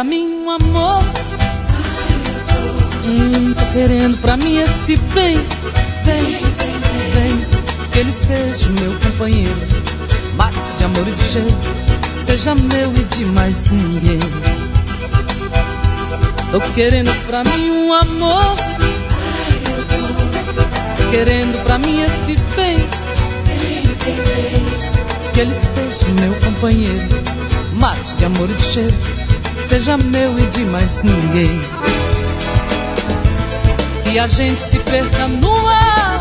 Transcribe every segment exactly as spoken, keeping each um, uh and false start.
pra mim um amor. Hum, tô querendo pra mim este bem. Vem, vem, que ele seja o meu companheiro. Mate de amor e de cheiro, seja meu e de mais ninguém. Tô querendo pra mim um amor. Tô querendo pra mim este bem. Que ele seja o meu companheiro. Mate de amor e de cheiro, seja meu e de mais ninguém. Que a gente se perca no ar,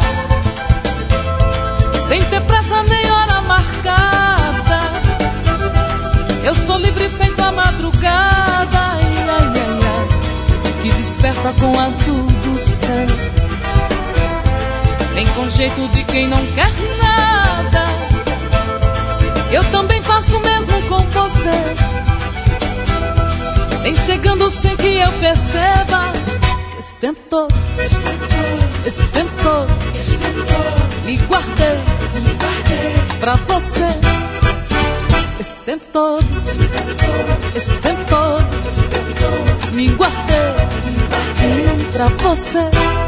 sem ter pressa nem hora marcada. Eu sou livre feito a madrugada, ai, ai, ai, ai, que desperta com o azul do céu. Vem com jeito de quem não quer nada. Eu também faço o mesmo com você. Vem chegando sem que eu perceba. Esse tempo todo, esse tempo todo, esse tempo todo, esse tempo todo, me guardei, me guardei pra você. Esse tempo todo, esse tempo todo, esse tempo todo, esse tempo todo, me guardei, me guardei pra você.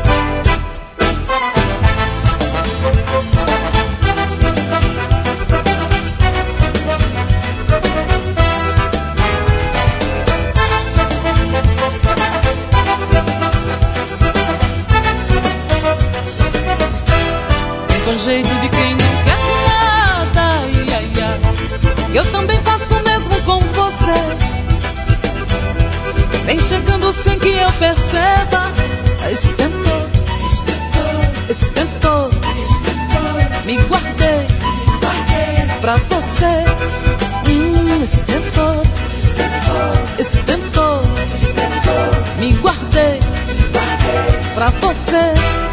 Com jeito de quem não quer nada, ai, ai, ai. Eu também faço o mesmo com você. Vem chegando sem que eu perceba. Esse tempo todo, esse tempo todo, esse tempo todo, me guardei, me guardei pra você. Hum, esse tempo todo, esse tempo todo, esse tempo todo, esse tempo todo, me guardei, me guardei pra você.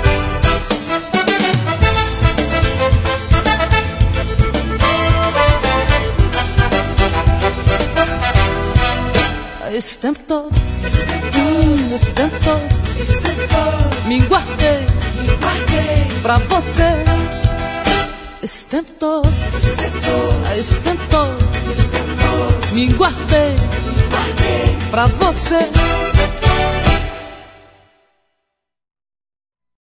Esse tempo todo, esse tempo todo, esse tempo todo, esse tempo todo, me guardei, me guardei pra você. Esse tempo todo, esse tempo todo, esse tempo todo, esse tempo todo, me guardei, me guardei pra você.